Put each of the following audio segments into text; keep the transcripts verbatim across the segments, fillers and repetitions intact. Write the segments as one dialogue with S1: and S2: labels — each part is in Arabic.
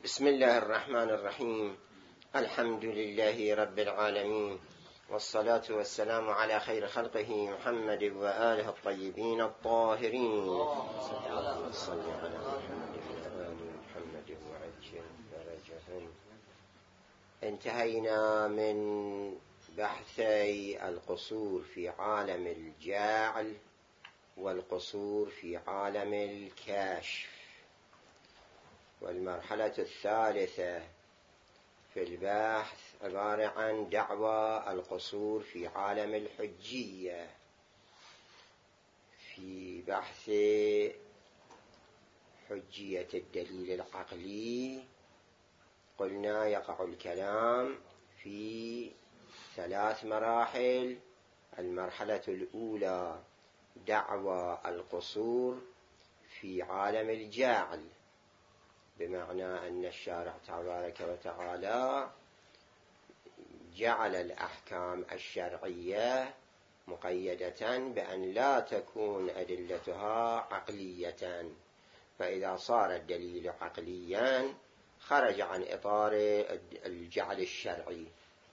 S1: بسم الله الرحمن الرحيم. الحمد لله رب العالمين، والصلاة والسلام على خير خلقه محمد وآله الطيبين الطاهرين. صلى على محمد وآل محمد وعجل فرجهم. انتهينا من بحثي القصور في عالم الجعل والقصور في عالم الكشف، والمرحلة الثالثة في البحث عبارة عن دعوى القصور في عالم الحجية. في بحث حجية الدليل العقلي قلنا يقع الكلام في ثلاث مراحل. المرحلة الأولى دعوى القصور في عالم الجعل، بمعنى أن الشارع تبارك وتعالى جعل الأحكام الشرعية مقيدة بأن لا تكون أدلتها عقلية، فإذا صار الدليل عقليا خرج عن إطار الجعل الشرعي،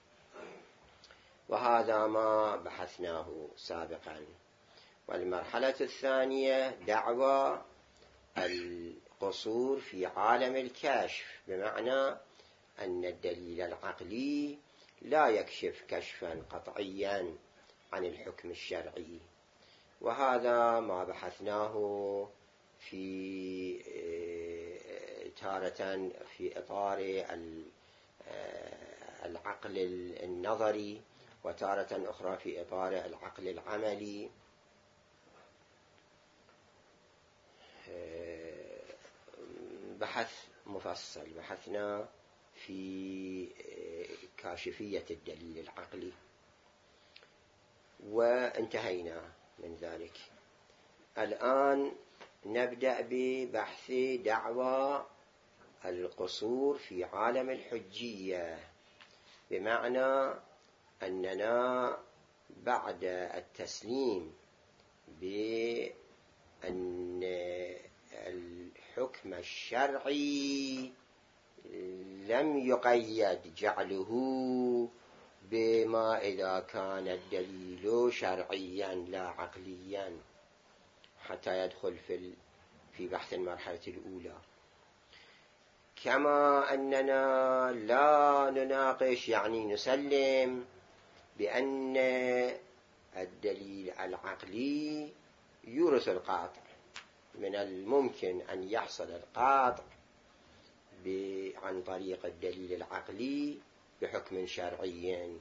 S1: وهذا ما بحثناه سابقا. والمرحلة الثانية دعوى القصور في عالم الكشف، بمعنى أن الدليل العقلي لا يكشف كشفا قطعيا عن الحكم الشرعي، وهذا ما بحثناه في تارة في إطار العقل النظري، وتارة أخرى في إطار العقل العملي. بحث مفصل بحثنا في كاشفية الدليل العقلي وانتهينا من ذلك. الآن نبدأ ببحث دعوى القصور في عالم الحجية، بمعنى أننا بعد التسليم بأن الحكم الشرعي لم يقيد جعله بما إذا كان الدليل شرعيا لا عقليا، حتى يدخل في في بحث المرحلة الأولى. كما أننا لا نناقش يعني نسلم بأن الدليل العقلي يورث القاطع، من الممكن أن يحصل القاطع عن طريق الدليل العقلي بحكم شرعي،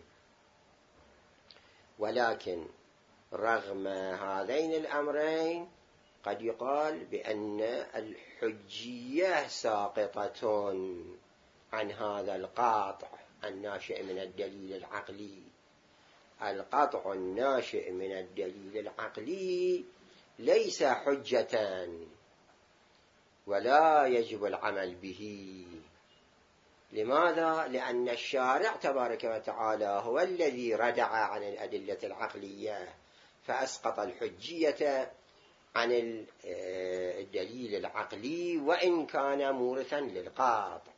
S1: ولكن رغم هذين الأمرين قد يقال بأن الحجية ساقطة عن هذا القاطع الناشئ من الدليل العقلي. القطع الناشئ من الدليل العقلي ليس حجة ولا يجب العمل به. لماذا؟ لأن الشارع تبارك وتعالى هو الذي ردع عن الأدلة العقلية فأسقط الحجية عن الدليل العقلي وإن كان مورثا للقاطع.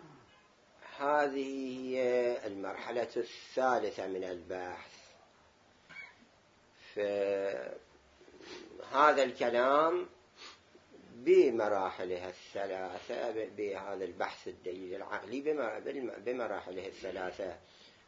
S1: هذه هي المرحلة الثالثة من البحث. فهذا الكلام بمراحله الثلاثة، بهذا البحث الدليل العقلي بمراحله الثلاثة: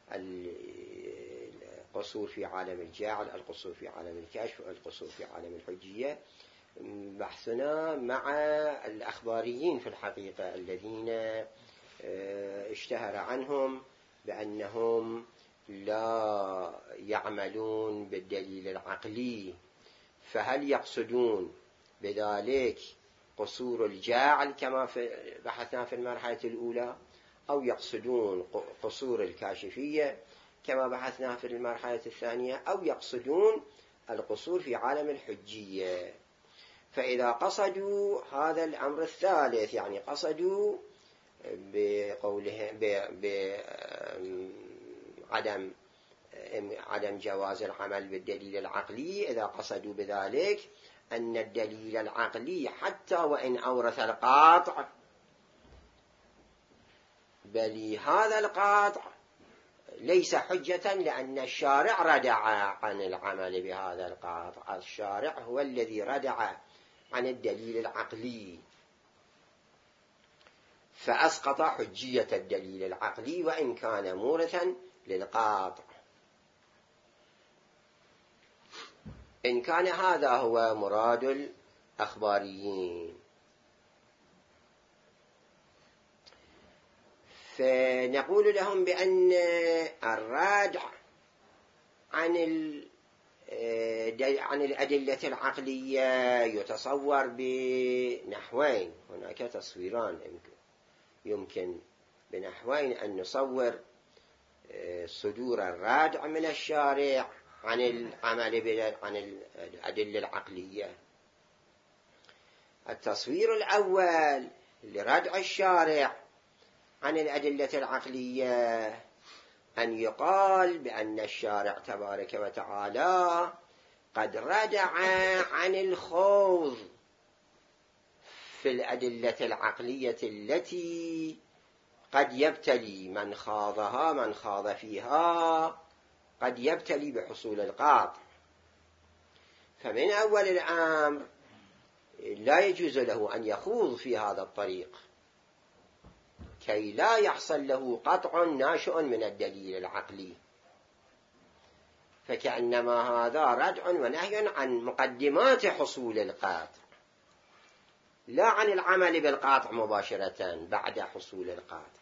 S1: القصور في عالم الجعل، القصور في عالم الكشف، والقصور في عالم الحجية. بحثنا مع الأخباريين في الحقيقة الذين اشتهر عنهم بأنهم لا يعملون بالدليل العقلي، فهل يقصدون بذلك قصور الجاعل كما بحثنا في المرحلة الأولى، أو يقصدون قصور الكاشفية كما بحثنا في المرحلة الثانية، أو يقصدون القصور في عالم الحجية؟ فإذا قصدوا هذا الأمر الثالث، يعني قصدوا بقوله بعدم عدم جواز العمل بالدليل العقلي، إذا قصدوا بذلك أن الدليل العقلي حتى وإن أورث القاطع بل هذا القاطع ليس حجة، لأن الشارع ردع عن العمل بهذا القاطع. الشارع هو الذي ردع عن الدليل العقلي، فأسقط حجية الدليل العقلي وإن كان مورثا للقاطع. إن كان هذا هو مراد الأخباريين، فنقول لهم بأن الرادع عن عن الأدلة العقلية يتصور بنحوين. هناك تصويران يمكن بنحوين أن نصور صدور الرادع من الشارع عن العمل عن الأدلة العقلية. التصوير الأول لردع الشارع عن الأدلة العقلية أن يقال بأن الشارع تبارك وتعالى قد ردع عن الخوض في الأدلة العقلية التي قد يبتلي من خاضها من خاض فيها قد يبتلي بحصول القاطع. فمن أول الأمر لا يجوز له أن يخوض في هذا الطريق كي لا يحصل له قطع ناشئ من الدليل العقلي، فكأنما هذا ردع ونهي عن مقدمات حصول القاطع، لا عن العمل بالقاطع مباشرة بعد حصول القاطع،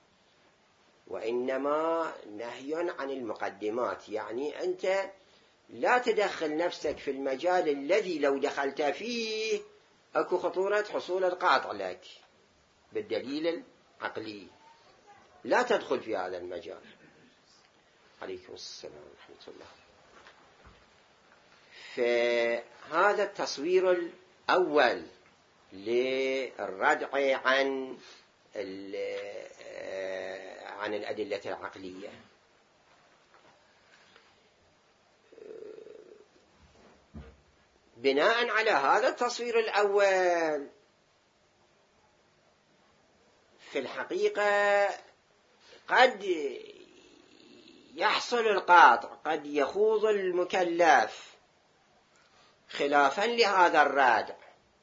S1: وإنما نهي عن المقدمات. يعني أنت لا تدخل نفسك في المجال الذي لو دخلت فيه أكو خطورة حصول القاطع لك بالدليل العقلي، لا تدخل في هذا المجال. عليكم السلام ورحمة الله. فهذا التصوير الأول للردع عن عن الأدلة العقلية. بناء على هذا التصوير الأول في الحقيقة قد يحصل القاطع، قد يخوض المكلف خلافا لهذا الرادع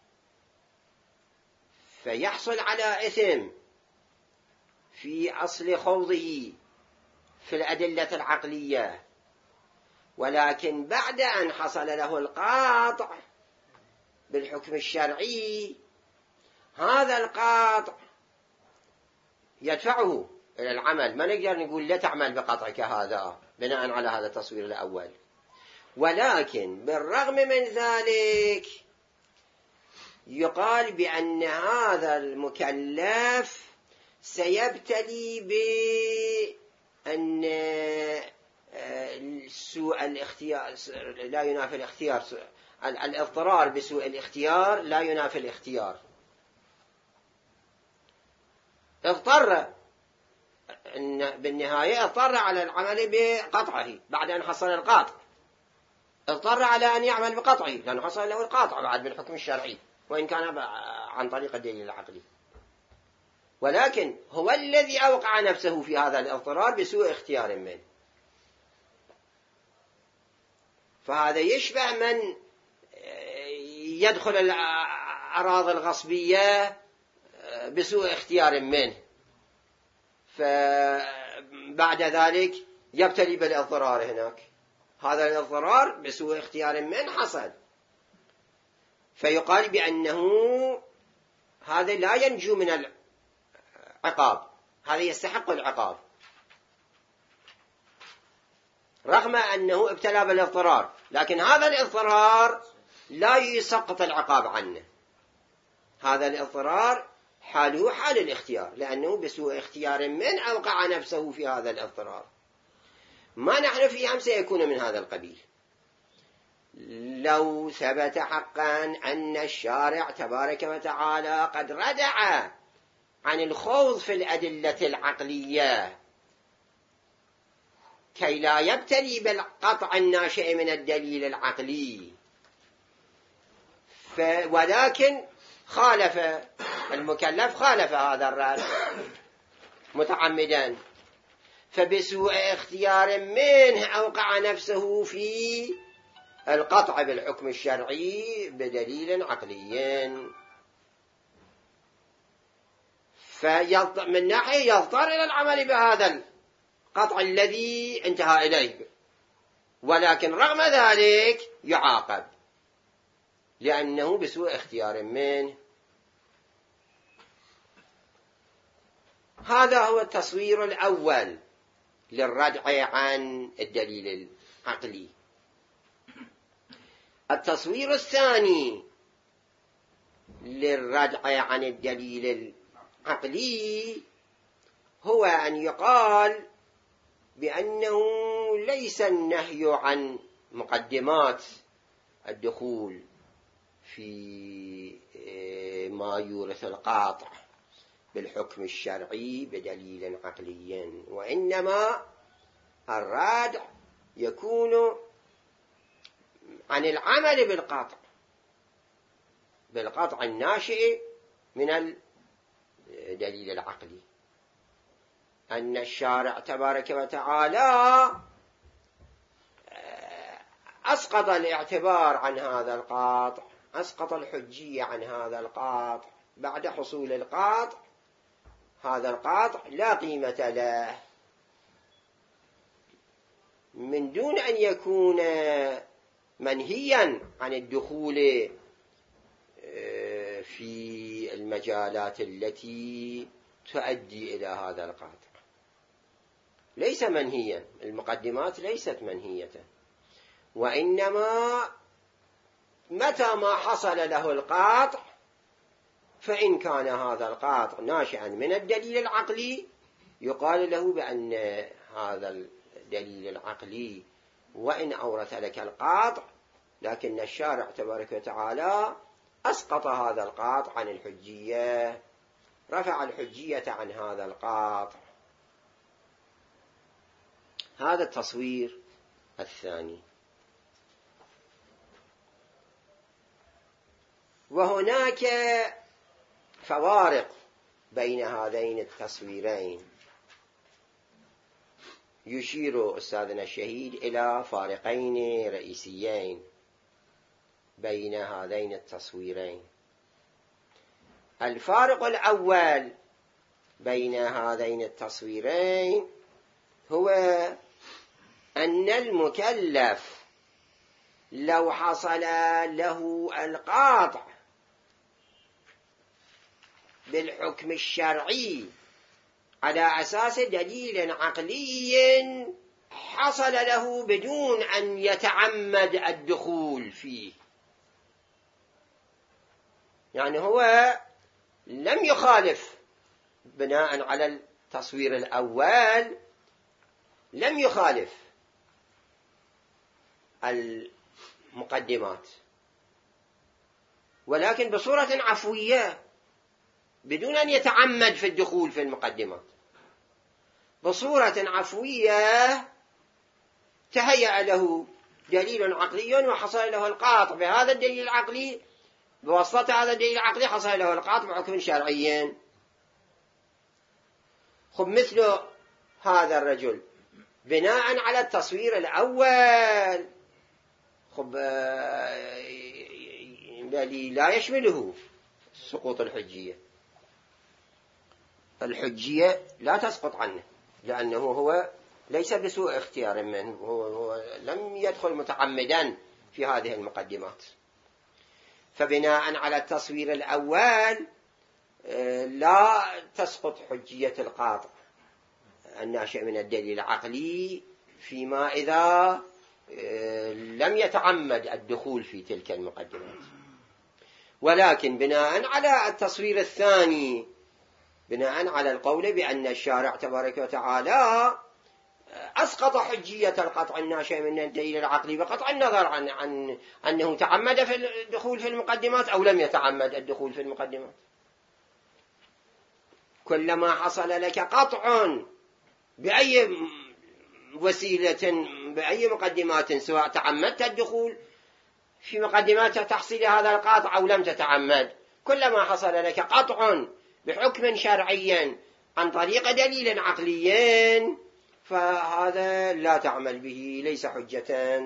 S1: فيحصل على إثم في أصل خوضه في الأدلة العقلية، ولكن بعد أن حصل له القاطع بالحكم الشرعي هذا القاطع يدفعه إلى العمل. ما نقدر نقول لا تعمل بقطعك هذا بناء على هذا التصوير الأول، ولكن بالرغم من ذلك يقال بأن هذا المكلف سيبتلي بأن سوء الاختيار لا ينافي الاختيار، الاضطرار بسوء الاختيار لا ينافي الاختيار. اضطر إن بالنهاية اضطر على العمل بقطعه بعد أن حصل القاطع، اضطر على أن يعمل بقطعه لأنه حصل له القاطع بعد بالحكم الشرعي وإن كان عن طريق الدليل العقلي، ولكن هو الذي أوقع نفسه في هذا الاضطرار بسوء اختيار منه. فهذا يشبه من يدخل الأراضي الغصبية بسوء اختيار منه فبعد ذلك يبتلي بالاضطرار هناك. هذا الاضطرار بسوء اختيار منه حصل، فيقال بأنه هذا لا ينجو من العقاب، هذا يستحق العقاب رغم أنه ابتلى بالاضطرار، لكن هذا الاضطرار لا يسقط العقاب عنه. هذا الاضطرار حاله حال الاختيار لأنه بسوء اختيار من أوقع نفسه في هذا الاضطرار. ما نحن فيه هم سيكون من هذا القبيل لو ثبت حقا أن الشارع تبارك وتعالى قد ردع عن الخوض في الأدلة العقلية كي لا يبتلي بالقطع الناشئ من الدليل العقلي، ولكن خالف المكلف خالف هذا الرأي متعمدا، فبسوء اختيار منه أوقع نفسه في القطع بالحكم الشرعي بدليل عقلي، فمن ناحية يضطر إلى العمل بهذا القطع الذي انتهى إليه، ولكن رغم ذلك يعاقب لأنه بسوء اختيار منه. هذا هو التصوير الأول للردع عن الدليل العقلي. التصوير الثاني للردع عن الدليل العقلي هو أن يقال بأنه ليس النهي عن مقدمات الدخول في ما يورث القاطع بالحكم الشرعي بدليل عقلي، وإنما الردع يكون عن العمل بالقطع بالقطع الناشئ من الدليل العقلي، أن الشارع تبارك وتعالى أسقط الاعتبار عن هذا القاطع، أسقط الحجية عن هذا القاطع بعد حصول القاطع. هذا القاطع لا قيمة له، من دون أن يكون منهيا عن الدخول في المجالات التي تؤدي إلى هذا القاطع. ليس منهيا، المقدمات ليست منهية، وإنما متى ما حصل له القاطع فإن كان هذا القاطع ناشئا من الدليل العقلي يقال له بأن هذا الدليل العقلي وإن أورث لك القاطع، لكن الشارع تبارك وتعالى أسقط هذا القاطع عن الحجية، رفع الحجية عن هذا القاطع. هذا التصوير الثاني. وهناك فوارق بين هذين التصويرين، يشير أستاذنا الشهيد إلى فارقين رئيسيين بين هذين التصويرين. الفارق الأول بين هذين التصويرين هو أن المكلف لو حصل له القاطع بالحكم الشرعي على أساس دليل عقلي حصل له بدون أن يتعمد الدخول فيه، يعني هو لم يخالف بناء على التصوير الأول، لم يخالف المقدمات، ولكن بصورة عفوية بدون أن يتعمد في الدخول في المقدمات، بصورة عفوية تهيأ له دليل عقلي وحصل له القاطع بهذا الدليل العقلي، بواسطة هذا الدليل العقلي حصل له القاطع بحكم شرعي. خب مثل هذا الرجل بناء على التصوير الأول، خب بل لا يشمله سقوط الحجية، الحجية لا تسقط عنه لأنه هو ليس بسوء اختيار منه، هو, هو لم يدخل متعمدا في هذه المقدمات. فبناء على التصوير الأول لا تسقط حجية القاطع الناشئ من الدليل العقلي فيما إذا لم يتعمد الدخول في تلك المقدمات. ولكن بناء على التصوير الثاني، بناء على القول بأن الشارع تبارك وتعالى أسقط حجية القطع الناشئ من الدليل العقلي بقطع النظر عن, عن أنه تعمد في الدخول في المقدمات أو لم يتعمد الدخول في المقدمات. كلما حصل لك قطع بأي وسيلة بأي مقدمات، سواء تعمدت الدخول في مقدمات تحصيل هذا القاطع أو لم تتعمد، كلما حصل لك قطع بحكم شرعي عن طريق دليل عقلي فهذا لا تعمل به، ليس حجة.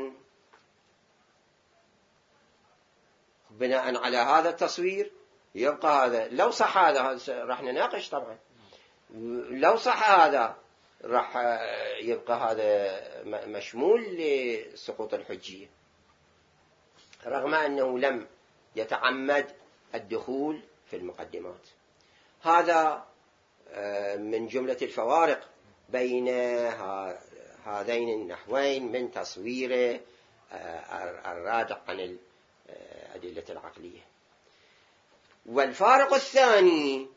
S1: بناء على هذا التصوير يبقى هذا، لو صح هذا راح نناقش طبعا، لو صح هذا راح يبقى هذا مشمول لسقوط الحجية، رغم أنه لم يتعمد الدخول في المقدمات. هذا من جملة الفوارق بين هذين النحوين من تصوير الرادع عن الأدلة العقلية. والفارق الثاني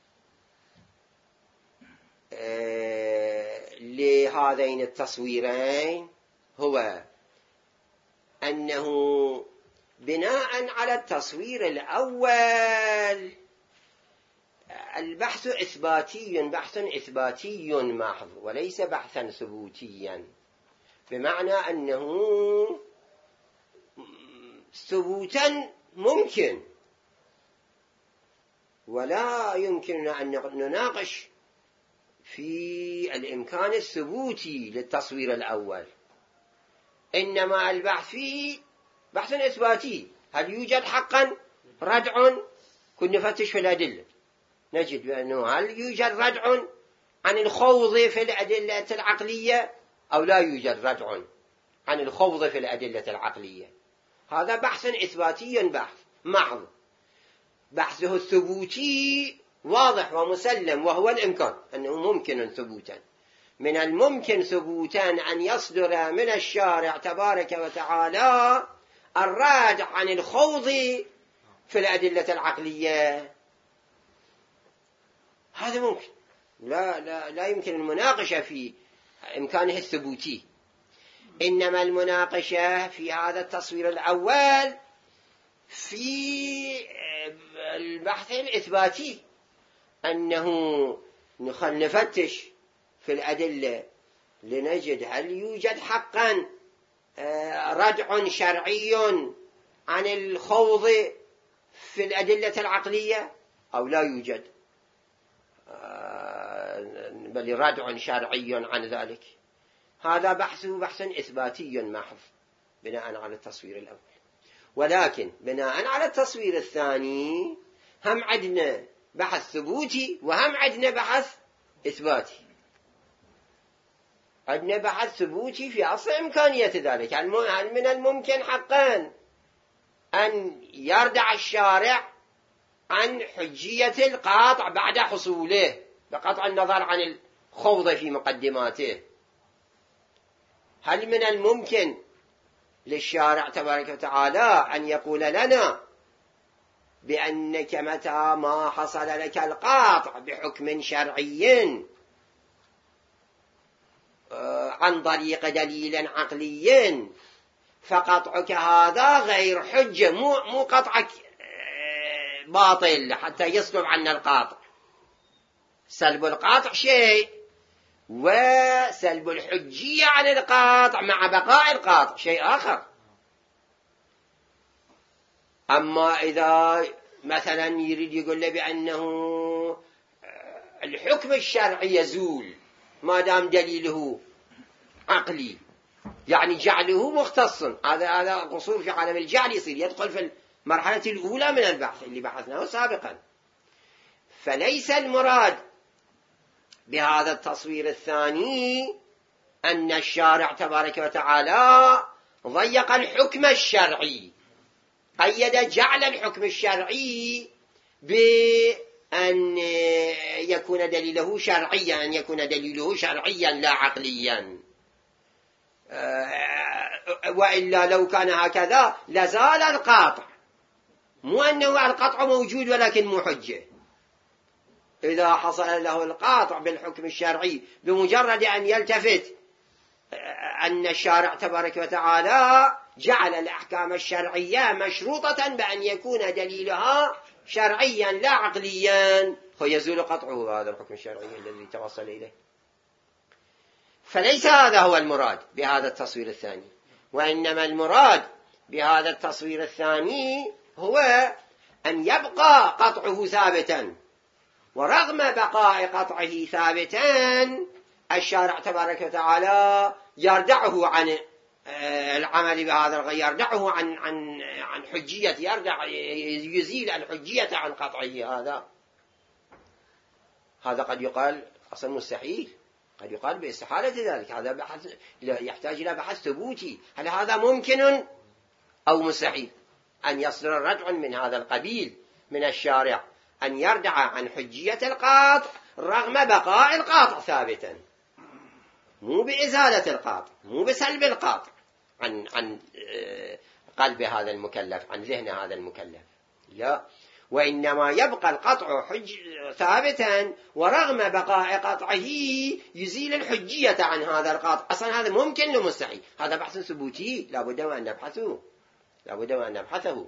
S1: لهذين التصويرين هو أنه بناء على التصوير الأول البحث إثباتي، بحث إثباتي محض وليس بحثا ثبوتيا، بمعنى أنه ثبوتا ممكن ولا يمكننا أن نناقش في الإمكان الثبوتي للتصوير الأول، إنما البحث فيه بحث إثباتي. هل يوجد حقا ردع؟ كنا نفتش في الأدلة نجد بأنه هل يوجد ردع عن الخوض في الأدلة العقلية أو لا يوجد ردع عن الخوض في الأدلة العقلية. هذا بحث إثباتي بحث محض. بحثه الثبوتي واضح ومسلم، وهو الإمكان أنه ممكن ثبوتا. من الممكن ثبوتا أن يصدر من الشارع تبارك وتعالى الرادع عن الخوض في الأدلة العقلية، هذا ممكن، لا, لا, لا يمكن المناقشة في إمكانه الثبوتي. إنما المناقشة في هذا التصوير الأول في البحث الإثباتي، أنه نفتش في الأدلة لنجد هل يوجد حقا ردع شرعي عن الخوض في الأدلة العقلية أو لا يوجد، بل ردع شرعي عن ذلك. هذا بحث بحث إثباتي محض بناء على التصوير الأول. ولكن بناء على التصوير الثاني هم عندنا بحث ثبوتي وهم عندنا بحث إثباتي. عندنا بحث ثبوتي في أصل إمكانية ذلك، هل من الممكن حقا أن يردع الشارع عن حجية القاطع بعد حصوله بقطع النظر عن الخوض في مقدماته؟ هل من الممكن للشارع تبارك وتعالى أن يقول لنا بأنك متى ما حصل لك القاطع بحكم شرعي عن طريق دليل عقلي فقطعك هذا غير حجة، مو مو قطعك باطل حتى يسلب عنا القاطع؟ سلب القاطع شيء، وسلب الحجية عن القاطع مع بقاء القاطع شيء آخر. أما إذا مثلا يريد يقول لي بأنه الحكم الشرعي يزول ما دام دليله عقلي، يعني جعله مختص، هذا هذا قصور في عالم الجعل يصير يدخل في المرحلة الأولى من البحث اللي بحثناه سابقا. فليس المراد بهذا التصوير الثاني أن الشارع تبارك وتعالى ضيق الحكم الشرعي، قيد جعل الحكم الشرعي بأن يكون دليله شرعيا، أن يكون دليله شرعيا لا عقليا، وإلا لو كان هكذا لزال القاطع، مو أنه القطع موجود ولكن مو حجة. إذا حصل له القاطع بالحكم الشرعي بمجرد أن يلتفت أن الشارع تبارك وتعالى جعل الأحكام الشرعية مشروطة بأن يكون دليلها شرعيا لا عقليا، فيزول قطعه هذا الحكم الشرعي الذي توصل إليه. فليس هذا هو المراد بهذا التصوير الثاني، وإنما المراد بهذا التصوير الثاني هو أن يبقى قطعه ثابتا ورغم بقاء قطعه ثابتا الشارع تبارك وتعالى يردعه عن العمل بهذا الغير، يردعه عن عن عن حجية، يردع يزيل الحجية عن قطعه. هذا هذا قد يقال أصلا مستحيل، قد يقال باستحالة ذلك. هذا بحث يحتاج إلى بحث ثبوتي، هل هذا ممكن أو مستحيل أن يصدر ردع من هذا القبيل من الشارع، أن يردع عن حجية القاطع رغم بقاء القاطع ثابتا، مو بإزالة القاطع، مو بسلب القاطع عن عن قلب هذا المكلف، عن ذهن هذا المكلف، لا، وإنما يبقى القطع حج ثابتا ورغم بقاء قطعه يزيل الحجية عن هذا القاطع. أصلا هذا ممكن ومستحيل، هذا بحث ثبوتي لابد وأن نبحثه، لابد وأن نبحثه.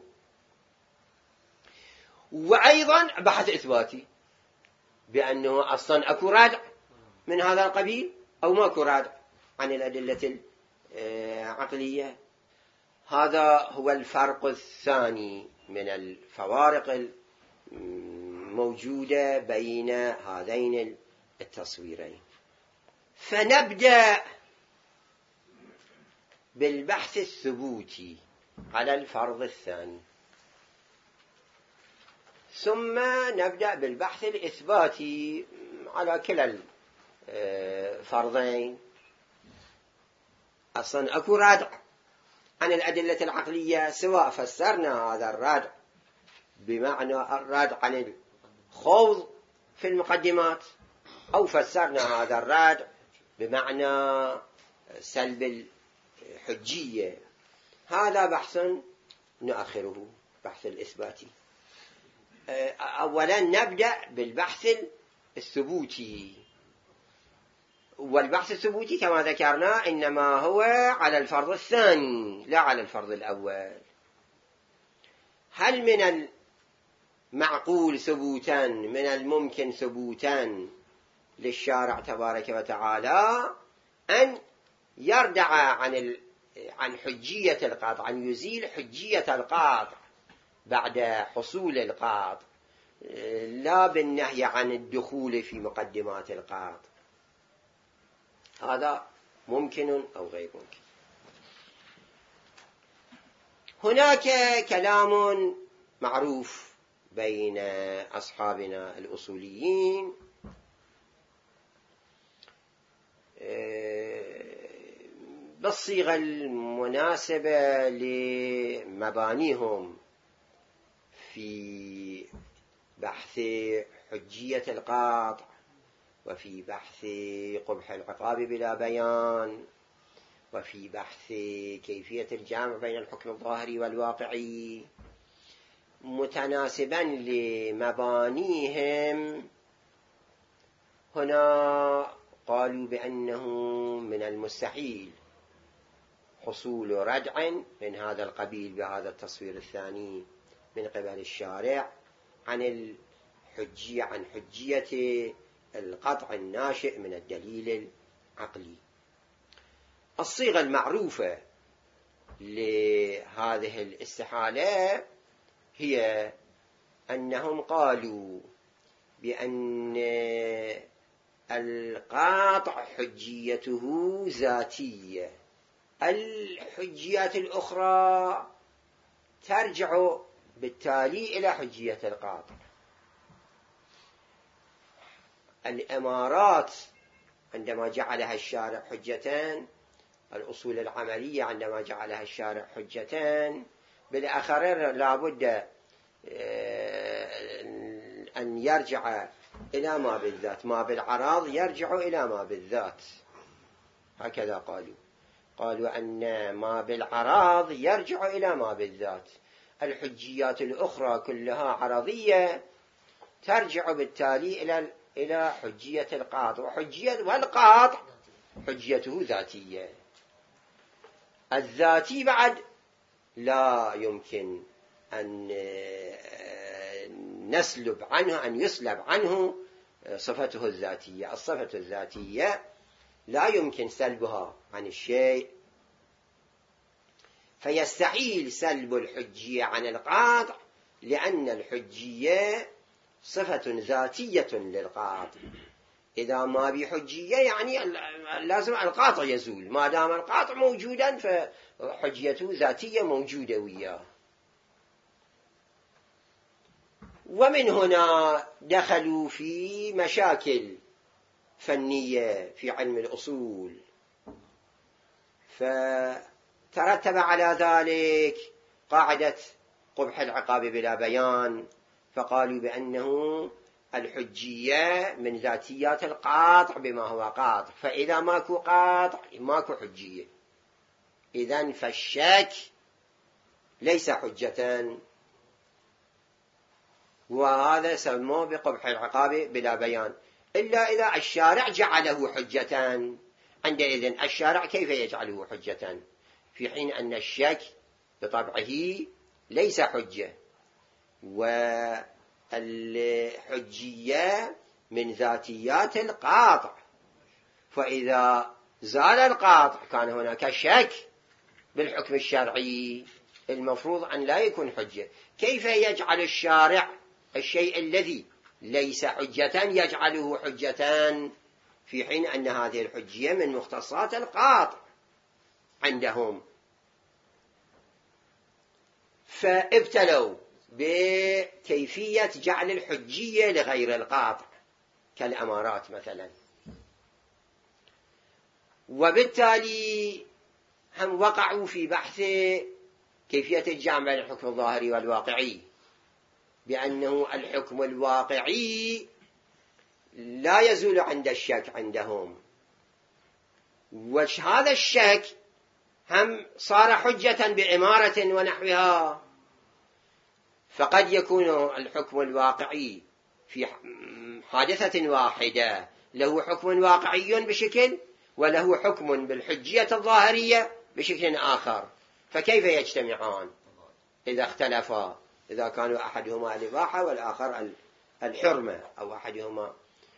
S1: وأيضا بحث إثباتي بأنه أصلا أكو رادع من هذا القبيل أو ما أكو رادع عن الأدلة العقلية. هذا هو الفرق الثاني من الفوارق الموجودة بين هذين التصويرين. فنبدأ بالبحث الثبوتي على الفرض الثاني، ثم نبدأ بالبحث الإثباتي على كلا الفرضين. أصلا أكو رادع عن الأدلة العقلية، سواء فسرنا هذا الرادع بمعنى الرادع عن الخوض في المقدمات، أو فسرنا هذا الرادع بمعنى سلب الحجية. هذا بحث نؤخره، بحث الإثباتي. أولا نبدأ بالبحث الثبوتي، والبحث الثبوتي كما ذكرنا إنما هو على الفرض الثاني لا على الفرض الأول. هل من المعقول ثبوتا، من الممكن ثبوتا للشارع تبارك وتعالى أن يردع عن عن حجية القاطع، أن يزيل حجية القاطع بعد حصول القاطع، لا بالنهي عن الدخول في مقدمات القاطع؟ هذا ممكن أو غير ممكن. هناك كلام معروف بين أصحابنا الأصوليين بالصيغة المناسبة لمبانيهم في بحث حجية القاطع، وفي بحث قبح العقاب بلا بيان، وفي بحث كيفية الجمع بين الحكم الظاهري والواقعي. متناسبا لمبانيهم هنا قالوا بأنه من المستحيل حصول ردع من هذا القبيل بهذا التصوير الثاني من قبل الشارع عن الحجية، عن حجية القطع الناشئ من الدليل العقلي. الصيغة المعروفة لهذه الاستحالة هي أنهم قالوا بأن القاطع حجيته ذاتية، الحجيات الأخرى ترجع بالتالي إلى حجية القاطع. الإمارات عندما جعلها الشارع حجتان، الأصول العملية عندما جعلها الشارع حجتان، بالآخر لابد أن يرجع إلى ما بالذات، ما بالعراض يرجع إلى ما بالذات، هكذا قالوا. قالوا أن ما بالعراض يرجع إلى ما بالذات، الحجيات الأخرى كلها عرضية ترجع بالتالي إلى إلى حجية القاطع، وحجية والقاطع حجيته ذاتية. الذاتي بعد لا يمكن أن نسلب عنه، أن يسلب عنه صفته الذاتية. الصفة الذاتية لا يمكن سلبها عن الشيء، فيستحيل سلب الحجية عن القاطع، لأن الحجية صفة ذاتية للقاطع. إذا ما بحجية يعني لازم القاطع يزول، ما دام القاطع موجودا فحجيته ذاتية موجودة وياه. ومن هنا دخلوا في مشاكل فنية في علم الأصول، فترتب على ذلك قاعدة قبح العقاب بلا بيان، فقالوا بأنه الحجية من ذاتيات القاطع بما هو قاطع، فإذا ماكو قاطع ماكو حجية، إذن فالشك ليس حجة، وهذا سموه بقبح العقاب بلا بيان، إلا إذا الشارع جعله حجة. عندئذ الشارع كيف يجعله حجة في حين أن الشك بطبعه ليس حجة، والحجية من ذاتيات القاطع، فإذا زال القاطع كان هناك شك بالحكم الشرعي، المفروض أن لا يكون حجة. كيف يجعل الشارع الشيء الذي ليس حجة يجعله حجة في حين أن هذه الحجية من مختصات القاطع عندهم؟ فابتلوا بكيفية جعل الحجية لغير القاطع كالأمارات مثلا، وبالتالي هم وقعوا في بحث كيفية الجمع بين الحكم الظاهري والواقعي، بأنه الحكم الواقعي لا يزول عند الشك عندهم، وهذا الشك هم صار حجة بإمارة ونحوها. فقد يكون الحكم الواقعي في حادثة واحدة له حكم واقعي بشكل، وله حكم بالحجية الظاهرية بشكل آخر، فكيف يجتمعان إذا اختلفا؟ إذا كانوا أحدهما الإباحة والآخر الحرمة، أو أحدهما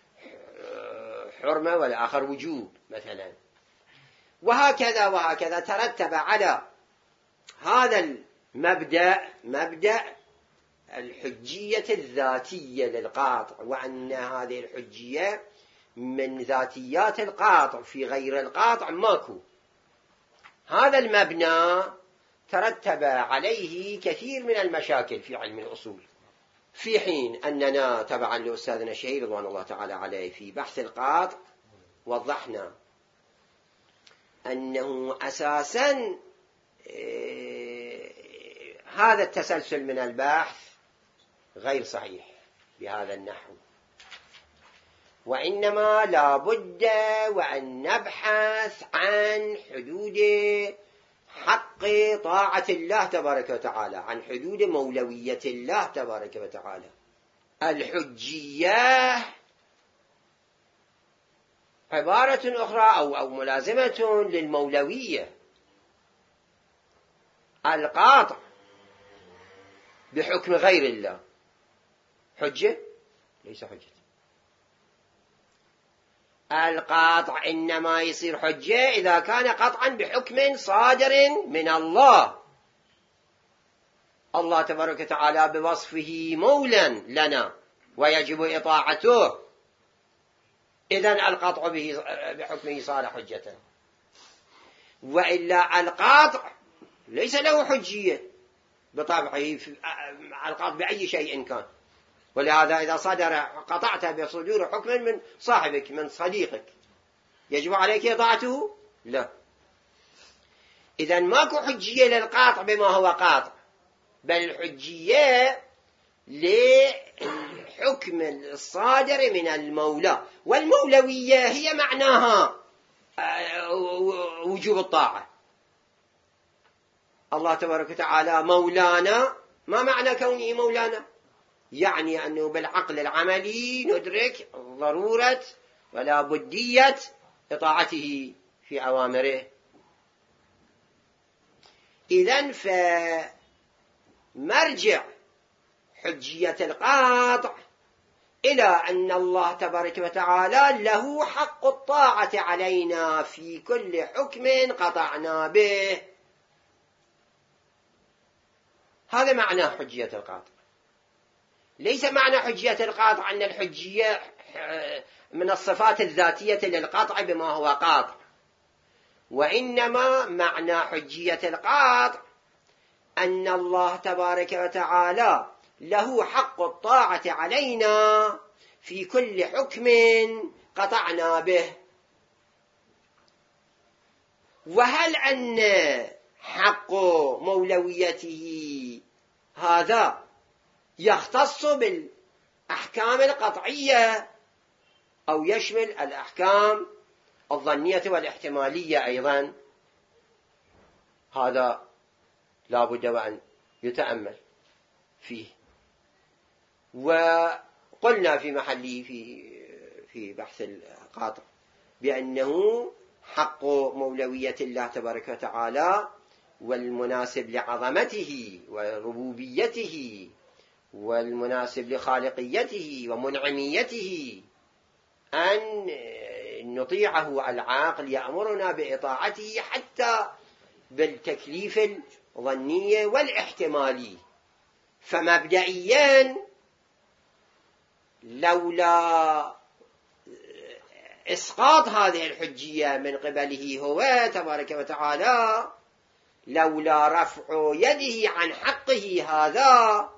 S1: حرمة والآخر وجوب مثلا، وهكذا وهكذا. ترتب على هذا المبدأ مبدأ الحجية الذاتية للقاطع، وأن هذه الحجية من ذاتيات القاطع، في غير القاطع ماكو. هذا المبنى ترتب عليه كثير من المشاكل في علم الأصول، في حين أننا تبعا لأستاذنا الشهير رضوان الله تعالى عليه في بحث القاطع وضحنا أنه أساسا هذا التسلسل من البحث غير صحيح بهذا النحو، وإنما لا بد وأن نبحث عن حدود حق طاعة الله تبارك وتعالى، عن حدود مولوية الله تبارك وتعالى. الحجية عبارة أخرى أو, أو ملازمة للمولوية. القاطع بحكم غير الله حجة؟ ليس حجة. القاطع إنما يصير حجة إذا كان قطعا بحكم صادر من الله، الله تبارك وتعالى بوصفه مولا لنا ويجب إطاعته، إذن القطع به بحكمه صار حجة. وإلا القاطع ليس له حجية بطبعه، القاطع بأي شيء كان، ولهذا إذا صدر قطعت بصدور حكم من صاحبك من صديقك يجب عليك إطاعته؟ لا. إذن ماكو حجية للقاطع بما هو قاطع، بل الحجية للحكم الصادر من المولى، والمولوية هي معناها وجوب الطاعة. الله تبارك وتعالى مولانا، ما معنى كونه مولانا؟ يعني أنه بالعقل العملي ندرك ضرورة ولا بدية إطاعته في أوامره. إذن فمرجع حجية القاطع إلى أن الله تبارك وتعالى له حق الطاعة علينا في كل حكم قطعنا به. هذا معنى حجية القاطع. ليس معنى حجية القاطع أن الحجية من الصفات الذاتية للقطع بما هو قاطع، وإنما معنى حجية القاطع أن الله تبارك وتعالى له حق الطاعة علينا في كل حكم قطعنا به. وهل أن حق مولويته هذا يختص بالأحكام القطعية أو يشمل الأحكام الظنية والاحتمالية أيضا؟ هذا لا بد وأن يتأمل فيه. وقلنا في محله في في بحث القاطع بأنه حق مولوية الله تبارك وتعالى والمناسب لعظمته وربوبيته والمناسب لخالقيته ومنعميته أن نطيعه. العاقل يأمرنا بإطاعته حتى بالتكليف الظني والاحتمالي. فمبدئيا لولا إسقاط هذه الحجية من قبله هو تبارك وتعالى، لولا رفع يده عن حقه هذا،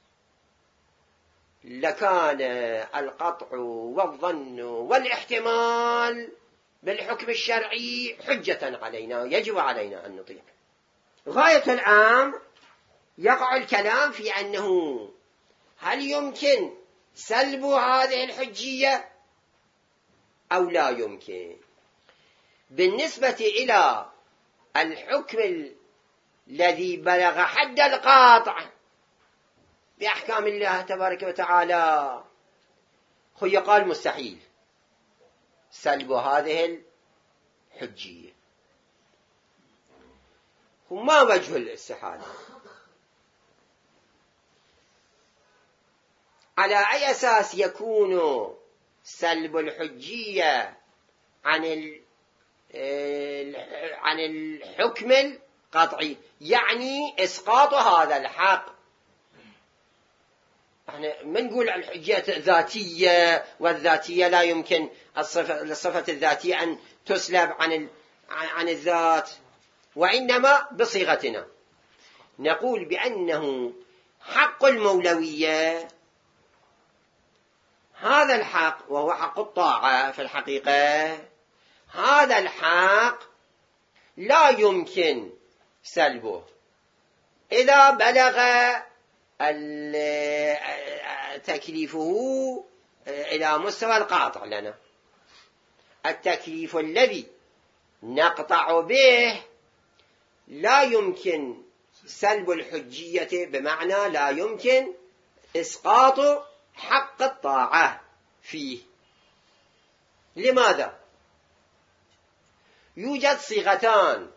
S1: لكان القطع والظن والاحتمال بالحكم الشرعي حجة علينا، يجب علينا أن نطيع. غاية الأمر يقع الكلام في أنه هل يمكن سلب هذه الحجية أو لا يمكن. بالنسبة إلى الحكم الذي بلغ حد القاطع بأحكام الله تبارك وتعالى هو يقال مستحيل سلب هذه الحجية. وما وجه الاستحالة؟ على أي أساس يكون سلب الحجية عن عن الحكم القطعي؟ يعني إسقاط هذا الحق. احنا ما نقول الحجية ذاتية، والذاتية لا يمكن الصفة, الصفة الذاتية أن تسلب عن عن الذات، وإنما بصيغتنا نقول بأنه حق المولوية، هذا الحق وهو حق الطاعة في الحقيقة، هذا الحق لا يمكن سلبه إذا بلغ تكليفه إلى مستوى القاطع لنا. التكليف الذي نقطع به لا يمكن سلب الحجية، بمعنى لا يمكن إسقاط حق الطاعة فيه. لماذا؟ يوجد صيغتان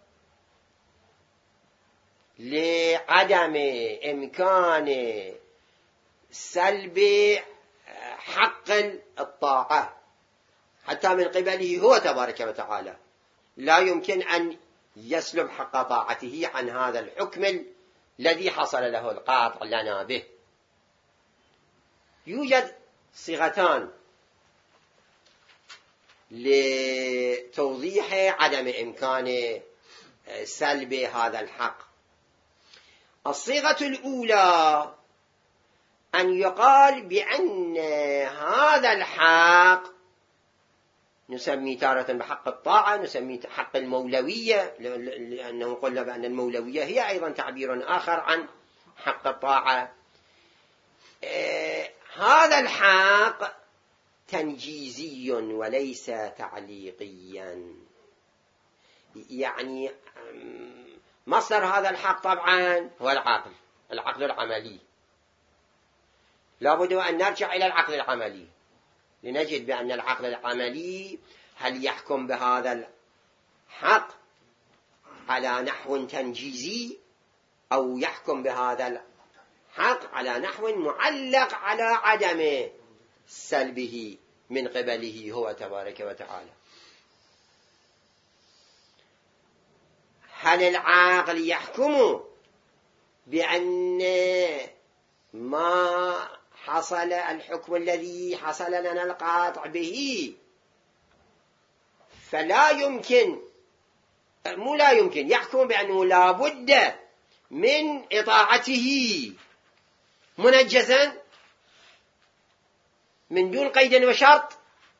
S1: لعدم إمكان سلب حق الطاعة حتى من قبله هو تبارك وتعالى. لا يمكن أن يسلب حق طاعته عن هذا الحكم الذي حصل له القاطع لنا به. يوجد صيغتان لتوضيح عدم إمكان سلب هذا الحق. الصيغة الأولى أن يقال بأن هذا الحق نسمي تارة بحق الطاعة، نسمي حق المولوية، لأنه قلنا بأن المولوية هي أيضا تعبير آخر عن حق الطاعة. هذا الحق تنجيزي وليس تعليقيا، يعني مصدر هذا الحق طبعا هو العقل، العقل العملي. لا بد أن نرجع إلى العقل العملي لنجد بأن العقل العملي هل يحكم بهذا الحق على نحو تنجيزي أو يحكم بهذا الحق على نحو معلق على عدم سلبه من قبله هو تبارك وتعالى. هل العقل يحكم بأن ما حصل الحكم الذي حصل لنا القاطع به، فلا يمكن، مو لا يمكن، يحكم بأنه لا بد من إطاعته منجزا من دون قيد وشرط،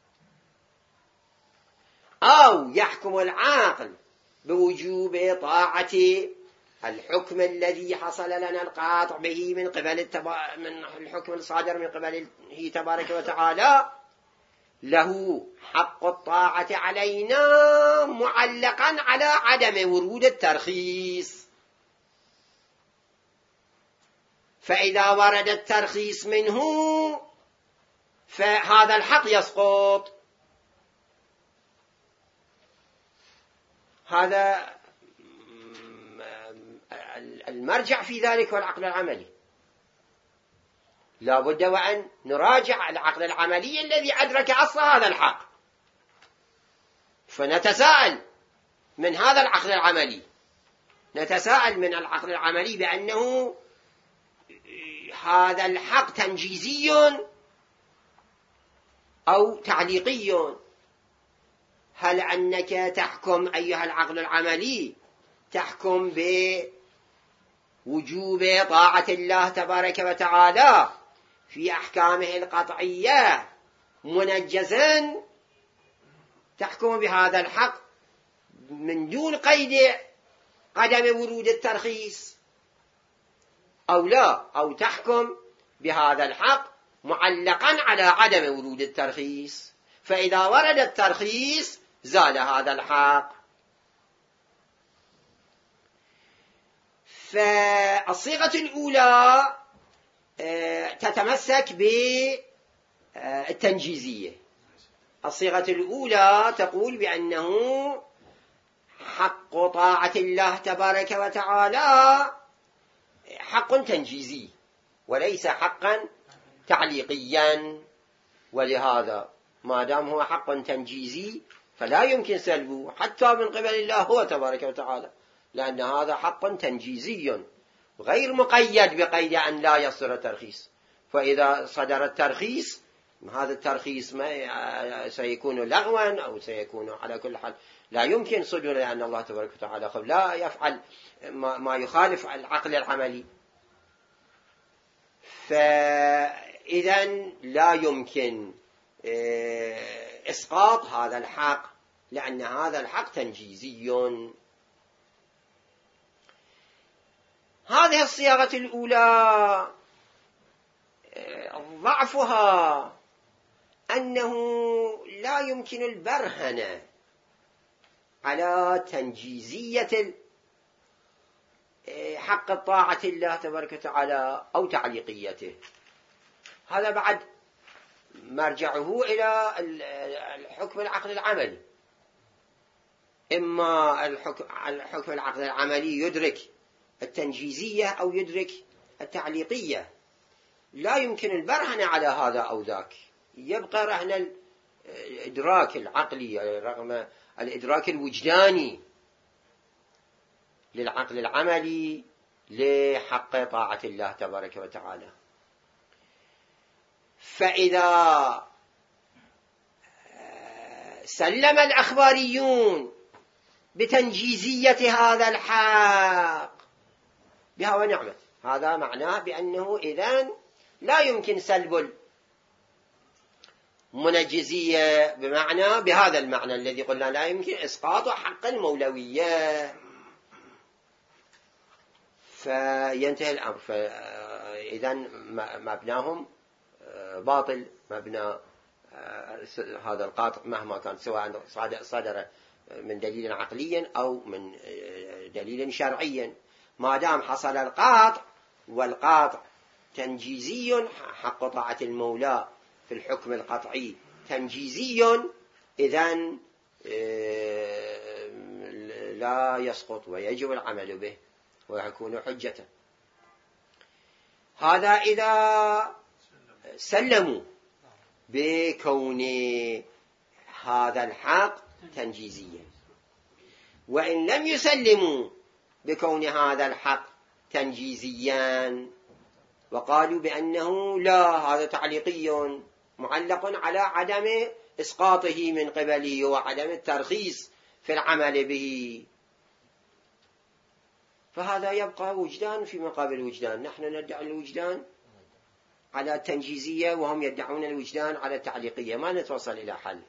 S1: أو يحكم العاقل بوجوب طاعة الحكم الذي حصل لنا القاطع به من قبل التبا... من الحكم الصادر من قبله تبارك وتعالى، له حق الطاعة علينا معلقا على عدم ورود الترخيص. فإذا ورد الترخيص منه فهذا الحق يسقط. هذا المرجع في ذلك والعقل العملي. لا بد وأن نراجع العقل العملي الذي أدرك أصل هذا الحق، فنتساءل من هذا العقل العملي، نتساءل من العقل العملي بأنه هذا الحق تنجيزي أو تعليقي. هل أنك تحكم أيها العقل العملي تحكم بوجوب طاعة الله تبارك وتعالى في أحكامه القطعية منجزا، تحكم بهذا الحق من دون قيد قدم ورود الترخيص، أو لا، أو تحكم بهذا الحق معلقا على عدم ورود الترخيص، فإذا ورد الترخيص زال هذا الحق. فالصيغة الأولى تتمسك بالتنجيزية. الصيغة الأولى تقول بأنه حق طاعة الله تبارك وتعالى حق تنجيزي وليس حقا تعليقيا، ولهذا ما دام هو حق تنجيزي فلا يمكن سلبه حتى من قبل الله هو تبارك وتعالى، لأن هذا حق تنجيزي غير مقيد بقيد أن لا يصدر الترخيص. فإذا صدر الترخيص هذا الترخيص ما سيكون لغوا أو سيكون على كل حال لا يمكن صدره، لأن الله تبارك وتعالى لا يفعل ما يخالف العقل العملي. فإذا لا يمكن إسقاط هذا الحق، لأن هذا الحق تنجيزي. هذه الصياغة الأولى ضعفها أنه لا يمكن البرهنة على تنجيزية حق الطاعة الله تبارك وتعالى أو تعليقيته. هذا بعد مرجعه إلى الحكم العقل العملي. إما الحكم العقل العملي يدرك التنجيزية أو يدرك التعليقية، لا يمكن البرهنة على هذا أو ذاك، يبقى رهن الإدراك العقلي رغم الإدراك الوجداني للعقل العملي لحق طاعة الله تبارك وتعالى. فإذا سلم الأخباريون بتنجيزية هذا الحق بها ونعمت، هذا معناه بأنه إذن لا يمكن سلب المنجزية بمعنى بهذا المعنى الذي قلنا لا يمكن إسقاط حق المولوية، فينتهي الأمر. فإذن مبناهم باطل، مبنى هذا القاطع مهما كان، سواء صدر من دليل عقلي أو من دليل شرعي، ما دام حصل القاطع والقاطع تنجيزي، حق طاعة المولى في الحكم القطعي تنجيزي، إذن لا يسقط ويجب العمل به ويكون حجة. هذا إذا سلموا بكون هذا الحق تنجيزيا. وإن لم يسلموا بكون هذا الحق تنجيزيا وقالوا بأنه لا، هذا تعليقي معلق على عدم إسقاطه من قبله وعدم الترخيص في العمل به، فهذا يبقى وجدان في مقابل وجدان. نحن ندعي الوجدان على التنجيزية وهم يدعون الوجدان على التعليقية، ما نتوصل إلى حل.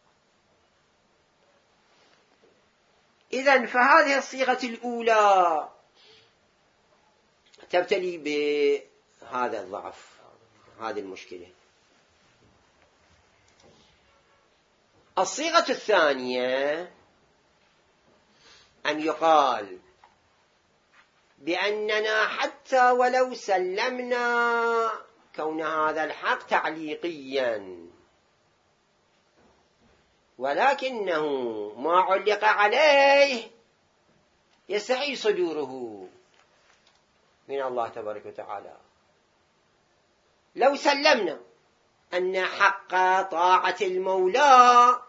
S1: إذن فهذه الصيغة الأولى تبتلي بهذا الضعف، هذه المشكلة. الصيغة الثانية أن يقال بأننا حتى ولو سلمنا كون هذا الحق تعليقيا، ولكنه ما علق عليه يستحيل صدوره من الله تبارك وتعالى. لو سلمنا أن حق طاعة المولى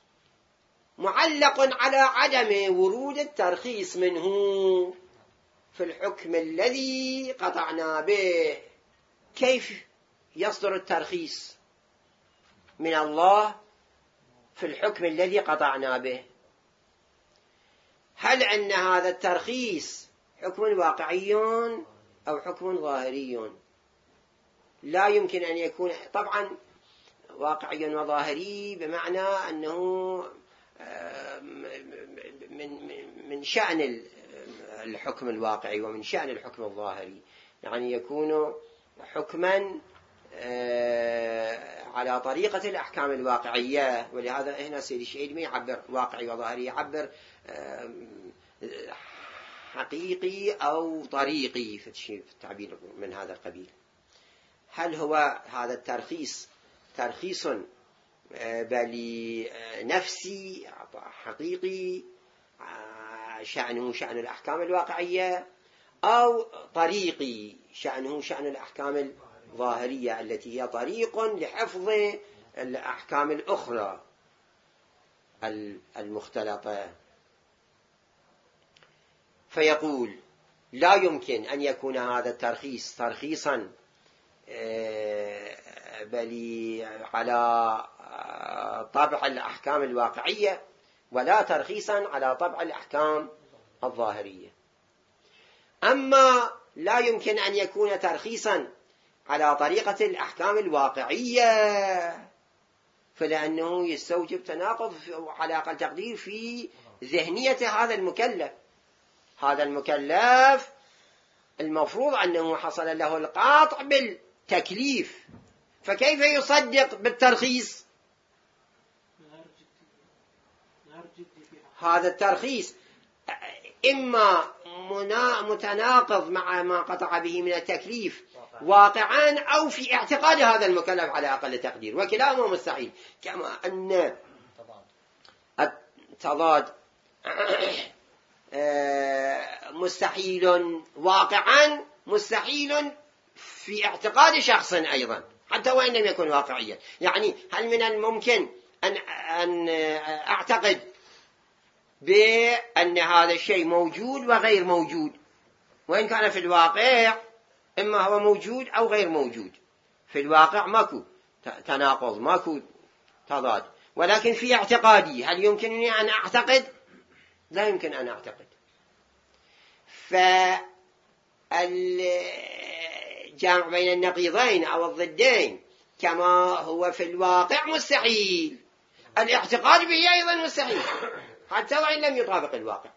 S1: معلق على عدم ورود الترخيص منه في الحكم الذي قطعنا به، كيف يصدر الترخيص من الله في الحكم الذي قطعنا به؟ هل أن هذا الترخيص حكم واقعي أو حكم ظاهري؟ لا يمكن أن يكون طبعا واقعي وظاهري بمعنى أنه من من شأن الحكم الواقعي ومن شأن الحكم الظاهري، يعني يكون حكما على طريقة الأحكام الواقعية. ولهذا هنا سيدي الشهيد ما يعبر واقعي وظاهري، يعبر حقيقي أو طريقي في التعبير من هذا القبيل. هل هو هذا الترخيص ترخيص بل نفسي حقيقي شأنه شأن الأحكام الواقعية، أو طريقي شأنه شأن الأحكام الظاهرية التي هي طريق لحفظ الأحكام الأخرى المختلطة؟ فيقول لا يمكن أن يكون هذا الترخيص ترخيصا بل على طبع الأحكام الواقعية، ولا ترخيصا على طبع الأحكام الظاهرية. أما لا يمكن أن يكون ترخيصا على طريقة الأحكام الواقعية، فلأنه يستوجب تناقض على أقل تقدير في ذهنية هذا المكلف. هذا المكلف المفروض أنه حصل له القاطع بالتكليف، فكيف يصدق بالترخيص؟ هذا الترخيص إما متناقض مع ما قطع به من التكليف واقعا، أو في اعتقاد هذا المكلف على أقل تقدير، وكلاهما مستحيل. كما أن التضاد مستحيل واقعا، مستحيل في اعتقاد شخص أيضا حتى وإن لم يكن واقعيا. يعني هل من الممكن أن, أن أعتقد بأن هذا الشيء موجود وغير موجود، وإن كان في الواقع إما هو موجود أو غير موجود؟ في الواقع ماكو تناقض، ماكو تضاد، ولكن في اعتقادي هل يمكنني أن أعتقد؟ لا يمكن أن أعتقد. فالجمع بين النقيضين أو الضدين كما هو في الواقع مستحيل، الاعتقاد به أيضا مستحيل حتى وإن لم يطابق الواقع.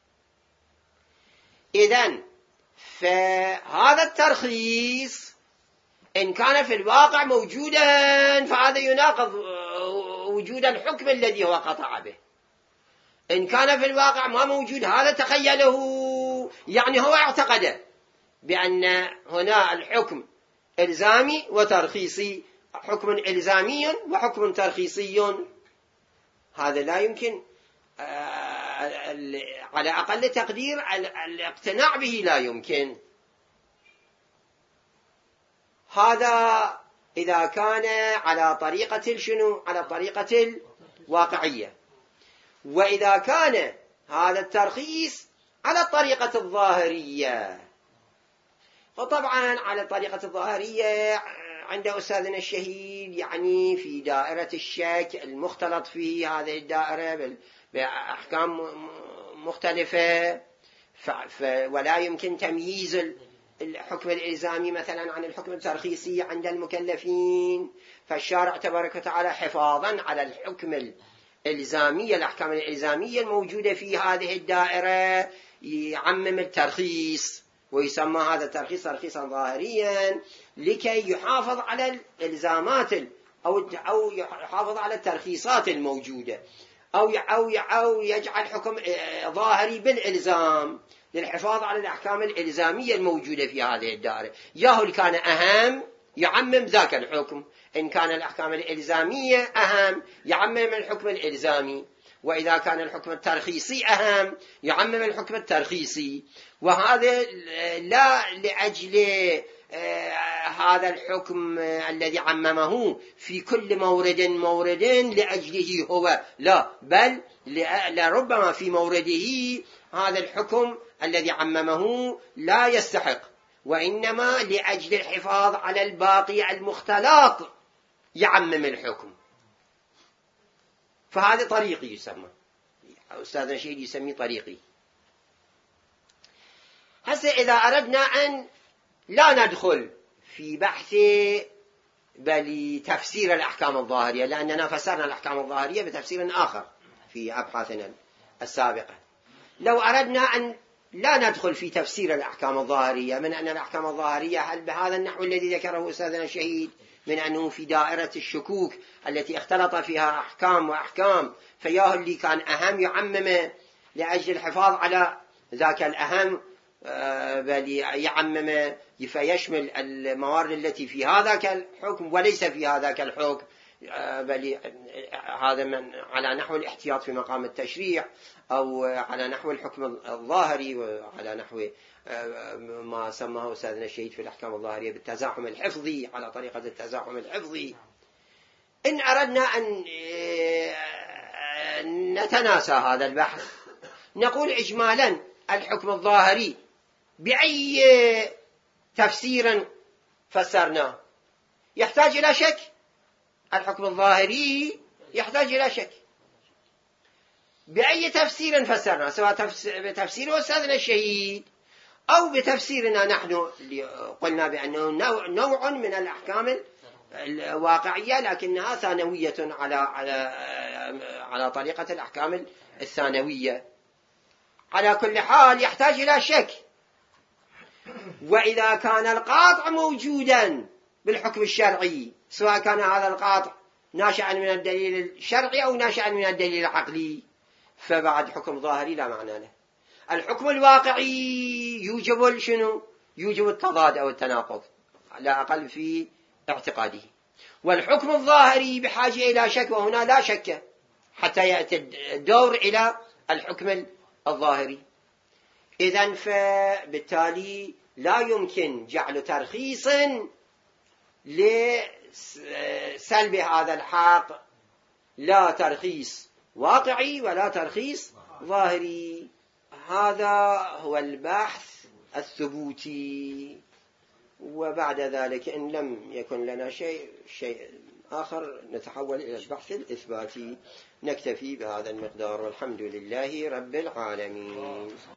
S1: إذن فهذا الترخيص إن كان في الواقع موجودا فهذا يناقض وجود الحكم الذي هو قطع به. إن كان في الواقع ما موجود هذا تخيله، يعني هو اعتقد بأن هنا الحكم إلزامي وترخيصي، حكم إلزامي وحكم ترخيصي. هذا لا يمكن على أقل تقدير الاقتناع به، لا يمكن. هذا إذا كان على طريقة شنو؟ على طريقة الواقعية. وإذا كان هذا الترخيص على الطريقة الظاهرية، وطبعا على طريقة الظاهرية عند أستاذنا الشهيد يعني في دائرة الشك المختلط في هذه الدائرة بأحكام مختلفة، ولا يمكن تمييز الحكم الإلزامي مثلا عن الحكم الترخيصي عند المكلفين. فالشارع تبارك وتعالى حفاظا على الحكم الإلزامي الأحكام الإلزامية الموجودة في هذه الدائرة يعمم الترخيص، ويسمى هذا الترخيص ترخيصا ظاهريا لكي يحافظ على الإلزامات أو أو يحافظ على الترخيصات الموجودة، أو أو أو يجعل حكم ظاهري بالإلزام للحفاظ على الأحكام الإلزامية الموجودة في هذه الدائرة. ياهو كان أهم يعمم ذاك الحكم، إن كان الأحكام الإلزامية أهم يعمم الحكم الإلزامي، وإذا كان الحكم الترخيصي أهم يعمم الحكم الترخيصي. وهذا لا لأجل هذا الحكم الذي عممه في كل مورد مورد لأجله هو، لا، بل لربما في مورده هذا الحكم الذي عممه لا يستحق، وإنما لأجل الحفاظ على الباقي المختلط يعمم الحكم. فهذا طريقي يسمى، أستاذنا الشهيد يسميه طريقي. هسه إذا أردنا أن لا ندخل في بحث بل تفسير الأحكام الظاهرية، لأننا فسرنا الأحكام الظاهرية بتفسير آخر في أبحاثنا السابقة، لو أردنا أن لا ندخل في تفسير الأحكام الظاهرية من أن الأحكام الظاهرية هل بهذا النحو الذي ذكره أستاذنا الشهيد من أنه في دائرة الشكوك التي اختلط فيها أحكام وأحكام، فياه اللي كان أهم يعمم لأجل الحفاظ على ذاك الأهم بل يعمم فيشمل الموارد التي في هذاك الحكم وليس في هذاك الحكم، بل هذا من على نحو الاحتياط في مقام التشريع، أو على نحو الحكم الظاهري، وعلى نحو ما سماه أستاذنا الشهيد في الأحكام الظاهرية بالتزاحم الحفظي، على طريقة التزاحم الحفظي. إن أردنا أن نتناسى هذا البحث نقول إجمالا الحكم الظاهري بأي تفسير فسرناه يحتاج إلى شك، الحكم الظاهري يحتاج إلى شك بأي تفسير فسرنا، سواء بتفسير أستاذنا الشهيد أو بتفسيرنا نحن اللي قلنا بأنه نوع من الأحكام الواقعية لكنها ثانوية على على على طريقة الأحكام الثانوية. على كل حال يحتاج إلى شك، وإذا كان القاطع موجودا بالحكم الشرعي، سواء كان هذا القاطع ناشئا من الدليل الشرعي أو ناشئا من الدليل العقلي، فبعد حكم ظاهري لا معنى له. الحكم الواقعي يوجب شنو؟ يوجب التضاد أو التناقض لا أقل في اعتقاده، والحكم الظاهري بحاجة إلى شك، وهنا لا شك حتى يأتي الدور إلى الحكم الظاهري. إذن فبالتالي لا يمكن جعل ترخيص لسلب هذا الحق، لا ترخيص واقعي ولا ترخيص ظاهري. هذا هو البحث الثبوتي، وبعد ذلك إن لم يكن لنا شيء شيء آخر نتحول إلى البحث الإثباتي. نكتفي بهذا المقدار، والحمد لله رب العالمين.